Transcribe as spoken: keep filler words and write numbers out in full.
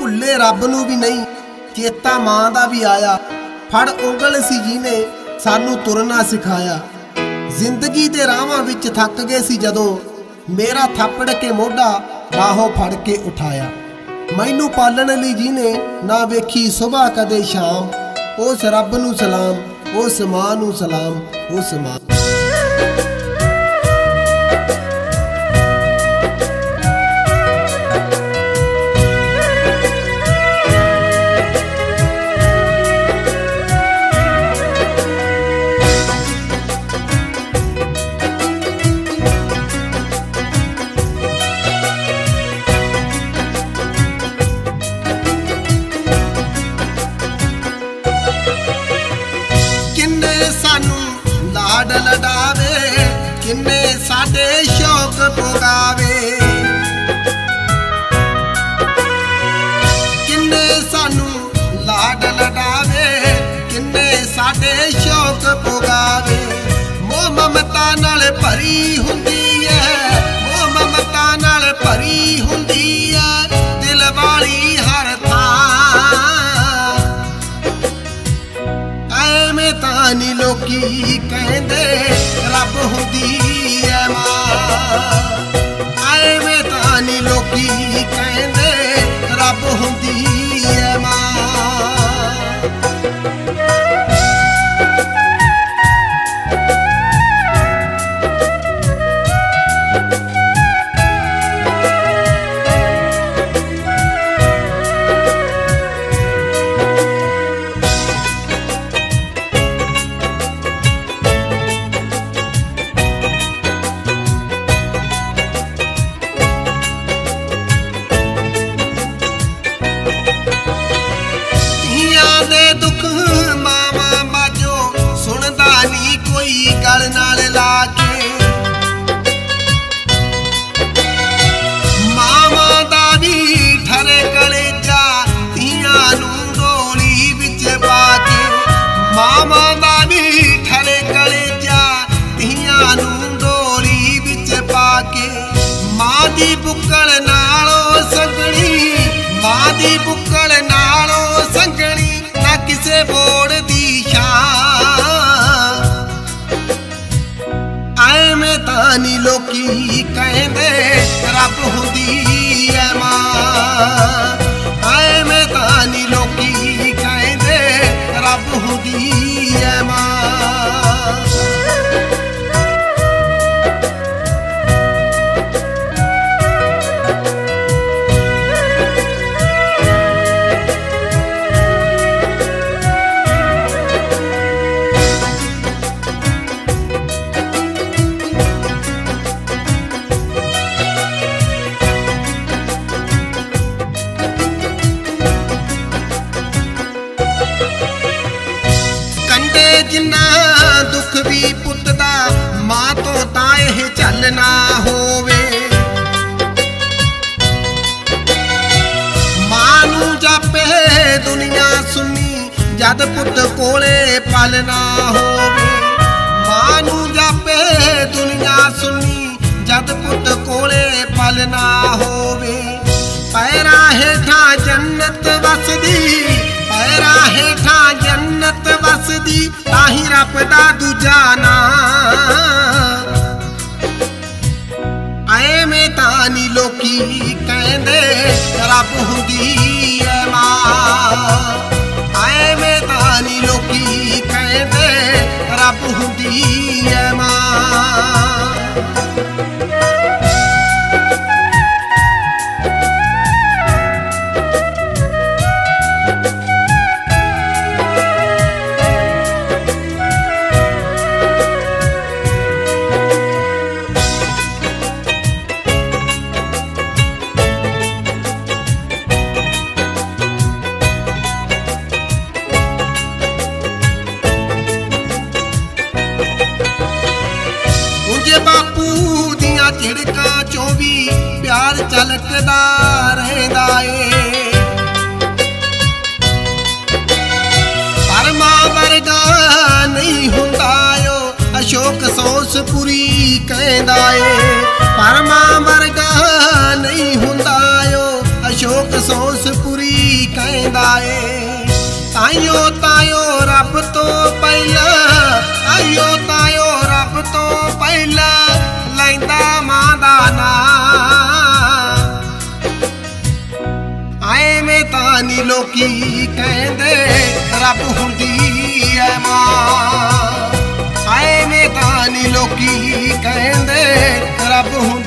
ਭੁੱਲੇ ਰੱਬ ਨੂੰ ਵੀ ਨਹੀਂ, ਚੇਤਾ ਮਾਂ ਦਾ ਵੀ ਆਇਆ। ਫੜ ਉਂਗਲ ਸੀ ਜਿਹਨੇ ਸਾਨੂੰ ਤੁਰਨਾ ਸਿਖਾਇਆ। ਜ਼ਿੰਦਗੀ ਦੇ ਰਾਹਾਂ ਵਿੱਚ ਥੱਕ ਗਏ ਸੀ ਜਦੋਂ, ਮੇਰਾ ਥਾਪੜ ਕੇ ਮੋਢਾ ਬਾਹੋਂ ਫੜ ਕੇ ਉਠਾਇਆ। ਮੈਨੂੰ ਪਾਲਣ ਲਈ ਜਿਹਨੇ ਨਾ ਵੇਖੀ ਸੁਬਹ ਕਦੇ ਸ਼ਾਮ, ਉਸ ਰੱਬ ਨੂੰ ਸਲਾਮ, ਉਸ ਮਾਂ ਨੂੰ ਸਲਾਮ, ਉਸ ਮਾਂ। ਲਾਡ ਲਡਾਵੇ ਕਿੰਨੇ ਸਾਡੇ ਸ਼ੌਕ ਪੁਗਾਵੇ, ਕਿੰਨੇ ਸਾਨੂੰ ਲਾਡ ਲਡਾਵੇ ਕਿੰਨੇ ਸਾਡੇ ਸ਼ੌਕ ਪੁਗਾਵੇ। ਮੋਹ ਮਮਤਾ ਨਾਲ ਭਰੀ ਹੁੰਦੀ ਐ, ਮੋਹ ਮਮਤਾ ਨਾਲ ਭਰੀ ਹੁੰਦੀ ਐ ਦਿਲ ਵਾਲੀ ਹਰ ਥਾਂ। ਐਵੇਂ ਤਾਂ ਨੀ ਲੋਕੀ ਕਹਿੰਦੇ ਰੱਬ ਹੁੰਦੀ ਐ ਮਾਂ, ਐਵੇਂ ਤਾਂ ਨੀ ਲੋਕੀ ਕਹਿੰਦੇ ਰੱਬ ਹੁੰਦੀ ਐ ਮਾਂ। ਦੇ ਦੁੱਖ ਮਾਵਾਂ ਬਾਝੋ ਸੁਣਦਾ ਨੀ ਕੋਈ ਗਲ ਨਾਲ ਲਾ ਕੇ, ਮਾਵਾਂ ਦਾ ਵੀ ਠਰੇ ਕਲੇਜਾ ਧੀਆਂ ਨੂੰ ਡੋਲੀ ਵਿੱਚ ਪਾ ਕੇ, ਮਾਵਾਂ ਦਾ ਵੀ ਠਰੇ ਕਲੇਜਾ ਧੀਆਂ ਨੂੰ ਡੋਲੀ ਵਿੱਚ ਪਾ ਕੇ। ਮਾਂ ਦੀ ਬੁੱਕਲ ਨਾਲੋਂ ਸੰਗਣੀ, ਮਾਂ ਦੀ ਬੁੱਕਲ ਨਾਲੋਂ ਸੰਗਣੀ ਕਿਸੇ ਬੋੜ ਦੀ ਸ਼ਾਨ। ਐਵੇਂ ਤਾਂ ਨੀ ਲੋਕੀ ਕਹਿੰਦੇ ਰੱਬ ਹੁੰਦੀ ਐ ਮਾਂ, ਐਵੇਂ ਤਾਂ ਨੀ ਲੋਕੀ ਕਹਿੰਦੇ ਰੱਬ ਹੁੰਦੀ ਐ ਮਾਂ। ਜਿੰਨਾ ਦੁੱਖ ਵੀ ਪੁੱਤ ਦਾ ਮਾਂ ਤੋਂ ਤਾਂ ਇਹ ਝੱਲ ਨਾ ਹੋਵੇ। ਮਾਂ ਨੂੰ ਜਾਪੇ ਦੁਨੀਆ ਸੁਣੀ ਜਦ ਪੁੱਤ ਕੋਲੇ ਪਲ ਨਾ ਹੋਵੇ। ਮਾਂ ਨੂੰ ਜਾਪੇ ਦੁਨੀਆ ਸੁਣੀ ਜਦ ਪੁੱਤ ਕੋਲੇ ਪਲ ਨਾ ਹੋਵੇ। ਪੈਰਾਂ ਹੇਠਾਂ ਜੰਨਤ ਵਸਦੀ, ਪੈਰਾਂ ਹੇਠਾਂ ਜੰਨਤ ਵਸਦੀ ਤਾਹੀਂ ਰੱਬ ਦਾ ਦੂਜਾ ਨਾਂ। ਐਵੇਂ ਤਾਂ ਨੀ ਲੋਕੀ ਕਹਿੰਦੇ ਰੱਬ ਹੁੰਦੀ ਐ ਮਾਂ, ਐਵੇਂ ਤਾਂ ਨੀ ਲੋਕੀ ਕਹਿੰਦੇ ਰੱਬ ਹੁੰਦੀ ਐ ਮਾਂ। ਬਾਪੂ ਦੀਆਂ ਝਿੜਕਾਂ ਚੋਂ ਵੀ ਪਿਆਰ ਝਲਕਦਾ ਰਹਿੰਦਾ ਏ, ਪਰ ਮਾਂ ਵਰਗਾ ਨਹੀਂ ਹੁੰਦਾ ਓ ਅਸ਼ੋਕ ਸੌਂਸਪੁਰੀ ਕਹਿੰਦਾ ਏ। ਪਰ ਮਾਂ ਵਰਗਾ ਨਹੀਂ ਹੁੰਦਾ ਓ ਅਸ਼ੋਕ ਸੌਂਸਪੁਰੀ ਕਹਿੰਦਾ ਏ। ਤਾਈਓ ਤਾਈਓ ਰੱਬ ਤੋਂ ਪਹਿਲਾਂ, ਤਾਈਓ ਤਾਈਓ ਰੱਬ ਤੋਂ ਪਹਿਲਾਂ ਲੈਂਦਾ ਮਾਂ ਦਾ ਨਾਂ। ਐਵੇਂ ਤਾਂ ਨੀ ਲੋਕੀ ਕਹਿੰਦੇ ਰੱਬ ਹੁੰਦੀ ਐ ਮਾਂ। ਐਵੇਂ ਤਾਂ ਨੀ ਲੋਕੀ ਕਹਿੰਦੇ ਰੱਬ ਹੁੰਦੀ